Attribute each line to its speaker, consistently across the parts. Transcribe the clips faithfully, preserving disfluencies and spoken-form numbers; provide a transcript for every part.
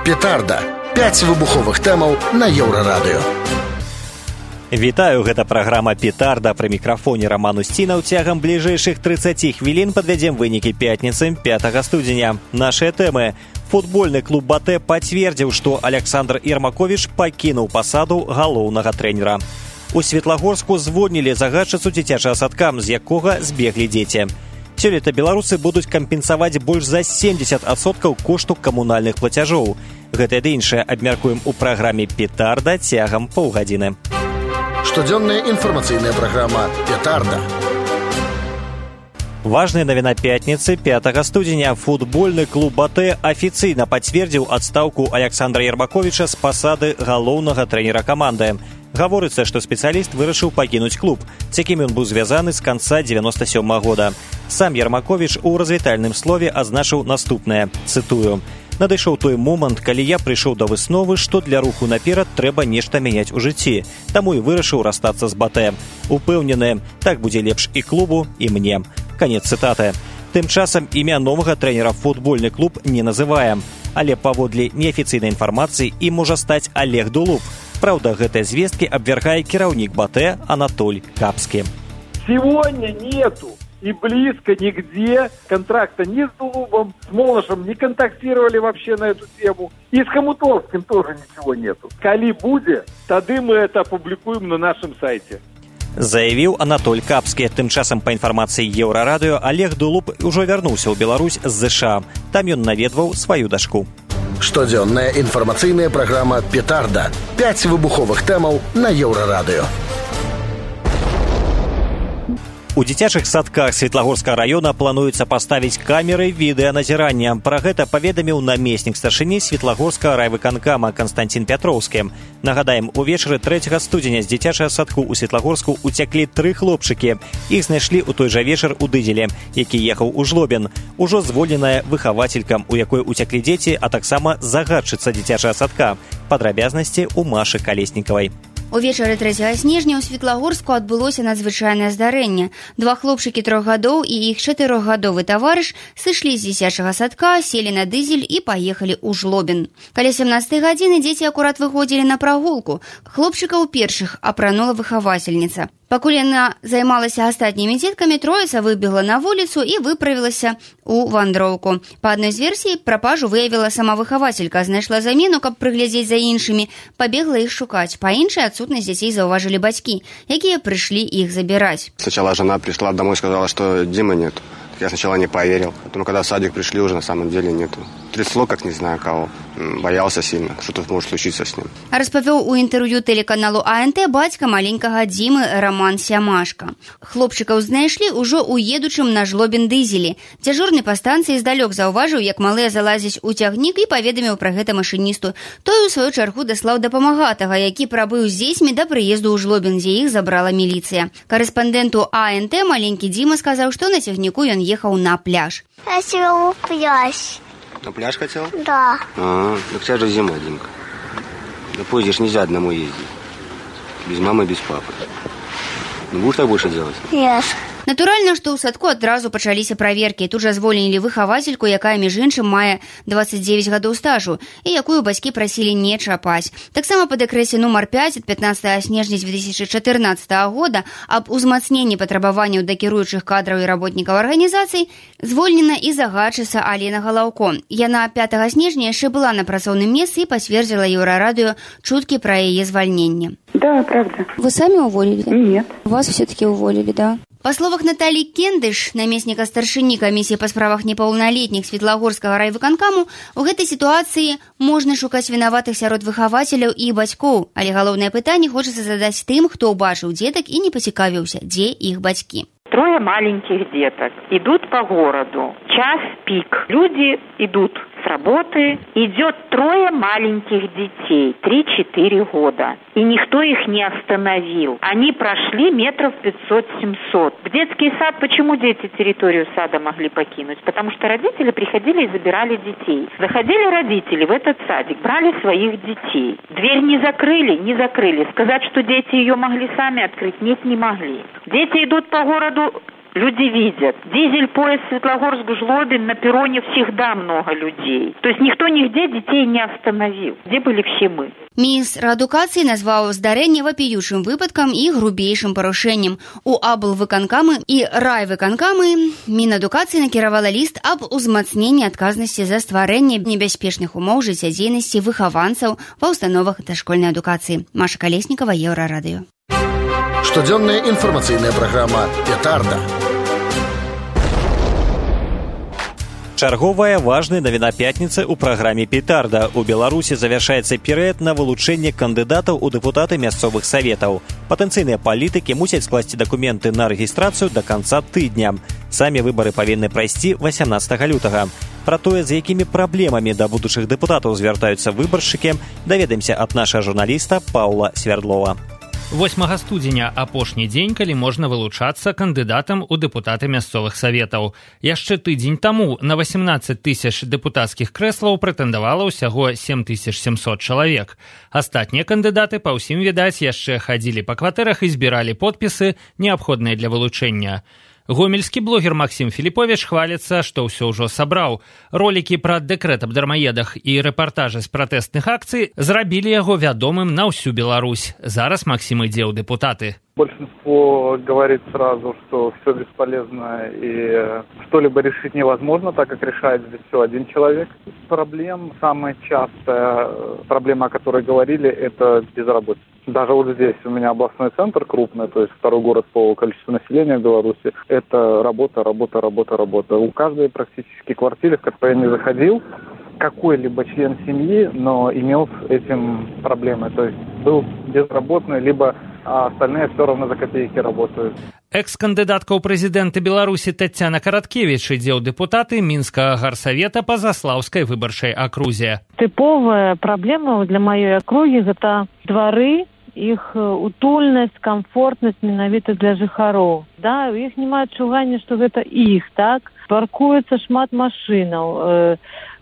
Speaker 1: Петарда. пяць выбуховых тэмаў на Еўрарадыё.
Speaker 2: Вітаю, гэта праграма «Петарда». Пры мікрафоне Роман Устінаў. Цягам бліжэйшых трыццаці хвілін падвядзем вынікі пятніцы пятага студзеня. Нашыя тэмы. Футбольны клуб «Батэ» пацвердзіў, што Александр Ермакович пакінуў пасаду галоўнага трэнера. У Светлагорску звольнілі загадчыцу дзіцячага садка, з якога збеглі дзеці. Сёлета беларусы будуць кампенсаваць больш за семьдесят адсоткаў кошту камунальных плацяжоў. Гэта ды іншае абмяркуем у праграме «Петарда» цягам паўгадзіны.
Speaker 1: Штодзённая інфармацыйная праграма «Петарда».
Speaker 2: Важная навіна пятніцы пятага студзеня. Футбольны клуб «Батэ» афіцыйна пацвердзіў адстаўку Александра Ермаковича з пасады галоўнага трэнера каманды. Гаворыцца, што спецыяліст вырашыў пакінуць клуб, з якім ён быў звязаны з канца дзевяноста сёмага года. Сам Ермакович у развітальным слове азначыў наступнае, цытую: «Надышоў той момант, калі я прыйшоў да высновы, што для руху наперад трэба нешта мяняць у жыцці, таму і вырашыў расстацца з «Батэ». Упэўнены, так будзе лепш і клубу, і мне». Канец цытаты. Тым часам імя новага трэнера футбольны клуб не называем, але паводле неафіцыйнай інфармацыі і можа стаць Олег Дулуб. Правда, гэтыя звесткі абвяргае кіраўнік «Батэ» Анатоль Капскі.
Speaker 3: Сегодня нету и близко нигде контракта ни с Дулубом, с Молошем не контактировали вообще на эту тему. И с Хомутовским тоже ничего нету. Коли будет, тогда мы это опубликуем на нашем сайте.
Speaker 2: Заявіў Анатоль Капскі. Тым часам, па інфармацыі Еўрарадыё, Олег Дулуб ужо вярнуўся ў Беларусь з ЗША. Там ён наведваў сваю дачку.
Speaker 1: Штодзённая інфармацыйная праграма «Петарда». пяць выбуховых тэмаў на Еўрарадыё.
Speaker 2: У дзіцячых садках Светлагорскага раёна плануецца паставіць камеры відэаназірання. Пра гэта паведаміў намеснік старшыні Светлагорскага райвыканкама Константин Пятроўскі. Нагадаем, увечары трэцяга студзеня з дзіцячага садку ў Светлагорску уцяклі тры хлопчыкі. Іх знайшлі ў той жа вечар у Дызеле, які ехаў у Жлобін. Ужо звольненая выхавацелькам, у якой уцяклі дзеці, а таксама загадчыца дзіцячага садка. Падрабязнасці ў Машы Калеснікавай.
Speaker 4: Увечары трэцяга снежня ў Светлагорску адбылося надзвычайнае здарэнне. Два хлопчыкі трох гадоў і іх чатырохгадовы таварыш сышлі з дзіцячага садка, селі на дызель і паехалі ў Жлобін. Каля сямнаццатай гадзіны дзеці акурат выходзілі на прагулку. Хлопчыкаў першых апранула выхавацельніца. Пакуль яна займалася астатнімі дзеткамі, троіца выбегла на вуліцу і выправілася ў вандроўку. Па адной з версій, прапажу выявіла сама выхавацелька, знайшла замену, каб прыглядзець за іншымі, пабегла іх шукаць. Па іншай адсутнасць дзяцей заўважылі бацькі, якія прышлі іх забіраць.
Speaker 5: Сначала жена пришла домой, сказала, что Димы нет. Я сначала не поверил. Потом, когда в садик пришли, уже на самом деле нету. Трясло, как не знаю кого. Боялся сильно, что тут может случиться с ним.
Speaker 4: Распавёў у інтэрв'ю тэлеканалу А Н Т бацька маленькага Димы Роман Сямашка. Хлопчыкаў знайшлі ўжо ў едучым на Жлобін дызелі. Дзяжурны па станцыі здалёк заўважыў, як малыя залазяць у цягнік і паведаміў пра гэта машыністу. Той у сваю чаргу даслаў дапамагатага, які прабыў з дзецьмі да прыезду ў Жлобін, дзе іх забрала міліцыя. Карэспандэнту А Н Т маленькі Дима сказаў, што на цягніку ён ехаў на пляж.
Speaker 6: Я хотел пляж.
Speaker 5: На пляж хотел?
Speaker 6: Да.
Speaker 5: А, так сейчас же зима, Димка. Да позже ж нельзя одному ездить. Без мамы, без папы. Ну, будешь так больше делать?
Speaker 6: Нет.
Speaker 4: Натуральна, што ў садку адразу пачаліся праверкі. Тут жа звольнілі выхавацельку, якая, між іншым, мае дваццаць дзевяць гадоў стажу, і якую бацькі прасілі не чапаць. Таксама па дэкрэце нумар пяць ад пятнаццатага снежня дзве тысячы чатырнаццатага года аб узмацненні патрабаванняў да кіруючых кадраў і работнікаў арганізацый звольнена і загадчыца Алена Галаўко. Яна пятага снежня яшчэ была на працоўным месцы і пацвердзіла Еўрарадыё чуткі пра яе звальненне.
Speaker 7: Да, правда.
Speaker 4: Вы самі уволілі?
Speaker 7: Нет.
Speaker 4: Вас все-таки уволілі, да? Па словах Наталі Кендыш, намесніка старшыні камісіі па справах непаўналетніх Светлагорскага райвыканкаму, у гэтай сітуацыі можна шукаць вінаватых сярод выхавацеляў і бацькоў, але галоўнае пытанне хочацца задаць тым, хто ўбачыў дзетак і не пацікавіўся, дзе іх бацькі.
Speaker 7: Трое маленьких деток идут по городу. Час пик. Люди идут с работы. Идет трое маленьких детей, три-четыре года. И никто их не остановил. Они прошли метров пятьсот-семьсот. В детский сад, почему дети территорию сада могли покинуть? Потому что родители приходили и забирали детей. Заходили родители в этот садик, брали своих детей. Дверь не закрыли, не закрыли. Сказать, что дети ее могли сами открыть, нет, не могли. Дети идут по городу люди видят. Дизель, поезд, Светлогорск, Жлобин, на перроне всегда много людей. То есть никто нигде детей не остановил. Где были все мы?
Speaker 4: Міністр адукацыі назваў здарэнне вапіючым выпадкам і грубейшым парушэннем. У аблвыканкамы і райвыканкамы Мінадукацыі накіравала ліст аб узмацненні адказнасці за стварэнне небяспечных умоў жыццядзейнасці выхаванцаў ва ўстановах дашкольнай адукацыі. Маша Калеснікава, Еўрарадыё.
Speaker 1: Штодзённая інфармацыйная праграма «Петарда».
Speaker 2: Чарговая важная навіна пятніцы ў праграме «Петарда». У Беларусі завяршаецца перыяд на вылучэнне кандыдатаў у дэпутаты мясцовых саветаў. Патэнцыйныя палітыкі мусяць скласці дакументы на рэгістрацыю да канца тыдня. Самі выбары павінны прайсці васямнаццатага лютага. Пра тое, з якімі праблемамі да будучых дэпутатаў звяртаюцца выбаршчыкі, даведаемся ад нашага журналіста Паўла Свярдлова.
Speaker 8: восьмага студзеня апошні дзень, калі можна вылучацца кандыдатам у дэпутаты мясцовых саветаў. Яшчэ тыдзень таму на васямнаццаць тысяч дэпутацкіх крэслаў прэтэндавала ўсяго сем тысяч сямсот чалавек. Астатнія кандыдаты па ўсім, відаць, яшчэ хадзілі па кватэрах і збіралі подпісы, неабходныя для вылучэння. Гомельскі блогер Максім Філіповіч хваліцца, што ўсё ўжо сабраў. Ролікі пра дэкрэт аб дармаедах і рэпартажы з пратэстных акцый зрабілі яго вядомым на ўсю Беларусь. Зараз Максим ідзе ў дэпутаты.
Speaker 3: Большинство говорит сразу, что все бесполезно и что-либо решить невозможно, так как решает здесь все один человек. Проблем, самая частая проблема, о которой говорили, это безработица. Даже вот здесь у меня областной центр крупный, то есть второй город по количеству населения в Беларуси. Это работа, работа, работа, работа. У каждой практически квартиры, в которой я не заходил, какой-либо член семьи, но имел с этим проблемы. То есть был безработный, либо а остальные все равно за копейки работают.
Speaker 8: Экс-кандыдатка ў прэзідэнты Беларусі Таццяна Караткевіч ідзе ў дэпутаты Мінскага гарсавета па Заслаўскай выбарчай акрузе.
Speaker 9: Тыповая праблема для маёй акругі гэта двары, іх утульнасць, камфортнасць менавіта для жыхароў. Да, у іх няма адчування, што гэта іх, так? Паркуецца шмат машынаў,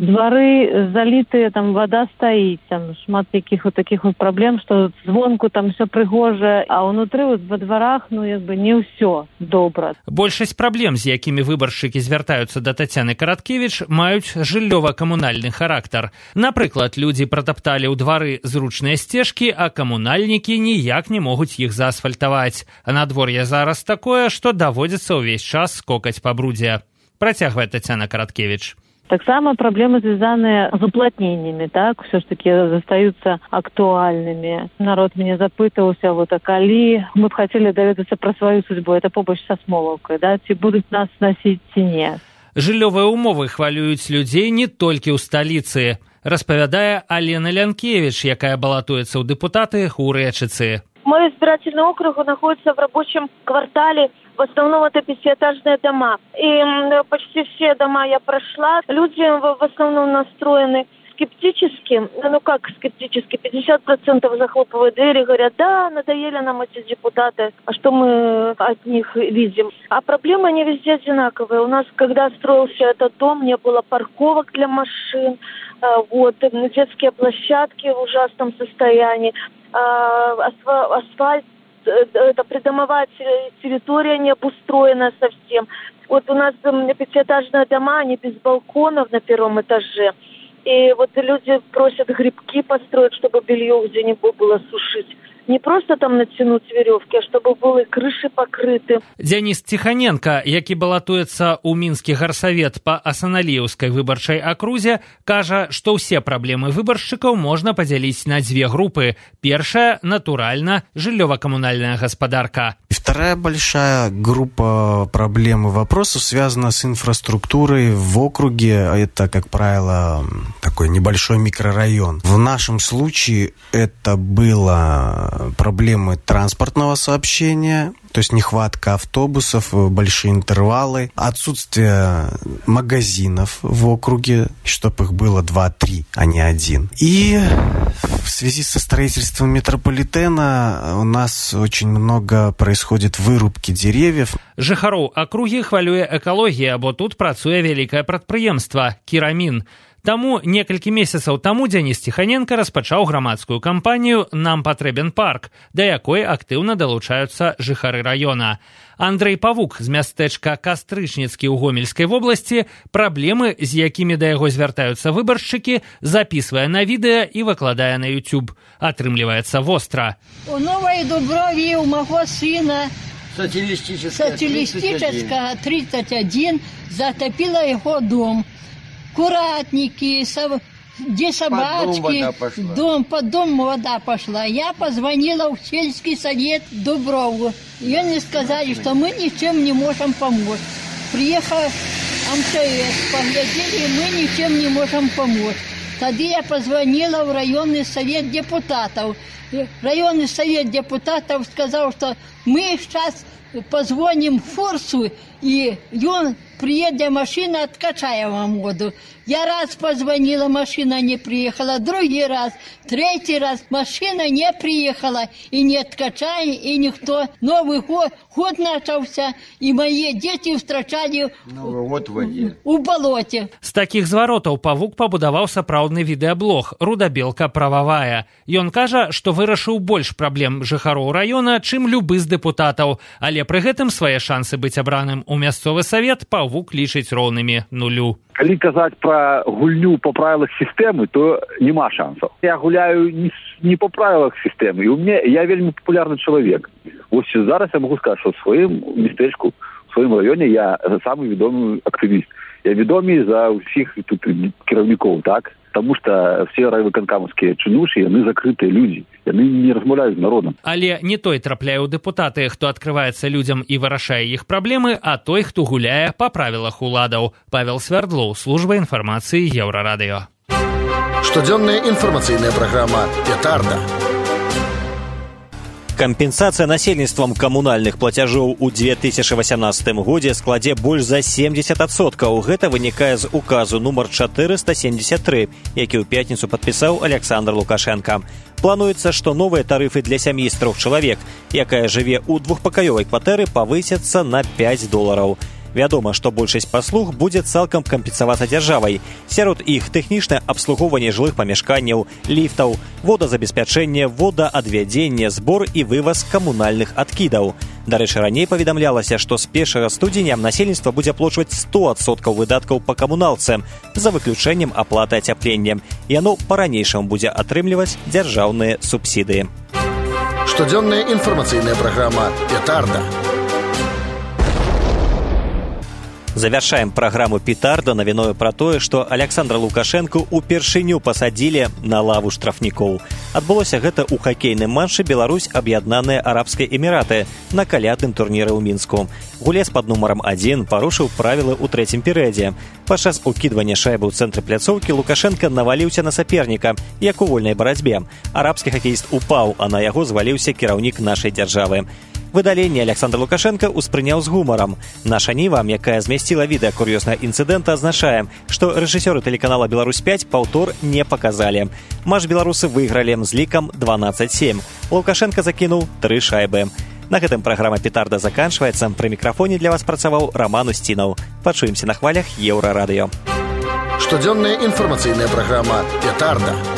Speaker 9: двары залітыя, там вода стаіць, там шмат якіх вот таких вот праблем, што звонку там все прыгожа, а ўнутры вот во дворах, ну як бы не ўсё добра.
Speaker 8: Большасць праблем, з якімі выбаршчыкі звяртаюцца да Таццяны Караткевіч, маюць жыллёва-камунальны характар. Напрыклад, людзі пратапталі ў двары зручныя сцежкі, а камунальнікі ніяк не могуць іх заасфальтаваць. А надвор'е зараз такое, што даводзіцца ўвесь час скокаць па брудзе. Працягвае Таццяна Караткевіч.
Speaker 9: Таксама праблемы, звязаныя з уплотненнями, так, все ж таки застаюцца актуальнымі. Народ мяне запытаўся, вот, а калі мы б хацелі даведацца пра сваю судьбу, это побач са Смолаўкай, да, ці будуць нас насіць, ці не.
Speaker 8: Жыллёвыя умовы хвалююць людзей не толькі ў сталіцы, распавядае Алена Лянкевіч, якая балатуецца ў дэпутаты ў Рэчыцы.
Speaker 10: Мой избирательный округ находится в рабочем квартале. В основном это пятиэтажные дома. И почти все дома я прошла. Люди в основном настроены скептически. Ну как скептически? пятьдесят процентов захлопывают двери, говорят, да, надоели нам эти депутаты. А что мы от них видим? А проблемы не везде одинаковые. У нас, когда строился этот дом, не было парковок для машин. Вот, детские площадки в ужасном состоянии. Асфальт, это придомовая территория не обустроена совсем. Вот у нас пятиэтажные дома, они без балконов на первом этаже. И вот люди просят грибки построить, чтобы белье где-нибудь было сушить. Не просто там натянуть веревки, а чтобы были крыши покрыты.
Speaker 8: Дзяніс Ціханенка, які балатуецца ў Мінскі гарсавет па Асаналіўскай выбарчай акрузе, кажа, што ўсе праблемы выбаршчыкаў можна падзяліць на дзве групы. Першая, натуральна, жыллёва-камунальная гаспадарка.
Speaker 11: Вторая большая группа проблем и вопросов связана с инфраструктурой в округе. Это, как правило, такой небольшой микрорайон. В нашем случае это было проблемы транспортного сообщения, то есть нехватка автобусов, большие интервалы, отсутствие магазинов в округе, чтобы их было два-три, а не один. И в связи со строительством метрополитена у нас очень много происходит вырубки деревьев.
Speaker 8: Жыхароў акругі хвалюе экалогія, бо тут працуе вялікае прадпрыемства «Кірамін». Таму некалькі месяцаў таму Дзяніс Ціханенка распачаў грамадскую кампанію «Нам патрэбен парк», да якой актыўна далучаюцца жыхары раёна. Андрэй Павук з мястэчка Кастрычніцкі ў Гомельскай вобласці праблемы, з якімі да яго звяртаюцца выбаршчыкі, запісвае на відэа і выкладае на YouTube. Атрымліваецца востра.
Speaker 12: У Новай Дуброві у маго сына
Speaker 13: Социалистическая
Speaker 12: тридцать один затопила его дом. Куратники, со... где собачки,
Speaker 13: под
Speaker 12: дом, под дом вода пошла. Я позвонила в сельский совет Дуброву. И они сказали, что мы ничем не можем помочь. Приехал эм тэ эс, поглядели, мы ничем не можем помочь. Тогда я позвонила в районный совет депутатов. Районный совет депутатов сказал, что мы сейчас позвоним Форсу, и он приедет машина, откачает вам воду. Я раз позвонила, машина не приехала, другой раз, третий раз машина не приехала, и не откачали, и никто. Новый год, год начался, и мои дети встречали
Speaker 13: Новый год в воде.
Speaker 12: У болоте.
Speaker 8: З такіх зваротаў Павук пабудаваў сапраўдны відэаблог «Рудабелка прававая». Ён кажа, што вырашыў больш праблем жыхароў раёна, чым любы з дэпутатаў, але пры гэтым свае шансы быць абраным у мясцовы савет Павук лічыць роўнымі нулю.
Speaker 14: Калі казаць пра гульню па правілах сістэмы, то няма шансаў. Я гуляю не, не па правілах сістэмы, і ў мяне я вельмі папулярны чалавек. Вось зараз я могу сказаць, што ў сваім мястэчку, у сваім раёне я самы вядомы актывіст. Я вядомы за ўсіх тут кіраўнікоў, так? Таму што все райвыканкамаўскія чынушы, яны закрытыя людзі. Яны не размаўляюць з народам.
Speaker 8: Але не той трапляе ў дэпутаты, хто адкрываецца людзям і вырашае іх праблемы, а той, хто гуляе па правілах уладаў. Павел Свярдлоў, служба інфармацыі Еўрарадыё.
Speaker 1: Штодзённая інфармацыйная праграма «Петарда».
Speaker 2: Кампенсацыя насельніцтвам камунальных плацяжоў у две тысячы васямнаццатым годзе складзе больш за семьдесят адсоткаў. Гэта вынікае з указу нумар чатырыста семьдесят тры, які ў пятніцу падпісаў Александр Лукашенко. Плануецца, што новыя тарыфы для сям'і з трох чалавек, якая жыве ў двухпакаёвай кватэры, павысяцца на пяць долараў. Вядома, што большасць паслуг будзе цалкам кампенсавацца дзяржавай. Сярод іх тэхнічнае абслугоўванне жылых памяшканняў, ліфтаў, водазабеспячэнне, водаадвядзенне, збор і вываз камунальных адкідаў. Дарэчы, раней паведамлялася, што з першага студзеня насельніцтва будзе аплачваць сто адсоткаў выдаткаў па камуналцы, за выключэннем аплаты ацяплення. Яно па-ранейшаму будзе атрымліваць дзяржаўныя субсідыі.
Speaker 1: Штодзённая інфармацыйная праграма «Петарда».
Speaker 2: Завяршаем праграму «Петарда» навіною пра тое, што Александра Лукашенко упершыню пасадзілі на лаву штрафнікоў. Адбылося гэта ў хакейным матчы «Беларусь аб'яднаныя арабскія эміраты» на калядным турніры ў Мінску. Гулец пад нумарам адзін парушыў правілы ў трэцім перыядзе. Падчас укідвання шайбы ў цэнтры пляцоўкі Лукашенко наваліўся на саперніка, як у вольнай барацьбе. Арабскі хакеіст упаў, а на яго зваліўся кіраўнік нашай дзяржавы. Выдаленне Александр Лукашенко успрыняў з гумарам. Наша Ніва, якая змясціла відэа кур'ёзнага інцыдэнта, азначае, што рэжысёры тэлеканала «Беларусь пять» паўтор не паказалі. Матч беларусы выйгралі з лікам дванаццаць сем. Лукашенко закінуў тры шайбы. На гэтым праграма «Петарда» заканчваецца. Пры мікрафоне для вас працаваў Роман Устінаў. Пачуемся на хвалях Еўрарадыё.
Speaker 1: Штодзённая інфармацыйная праграма «Петарда».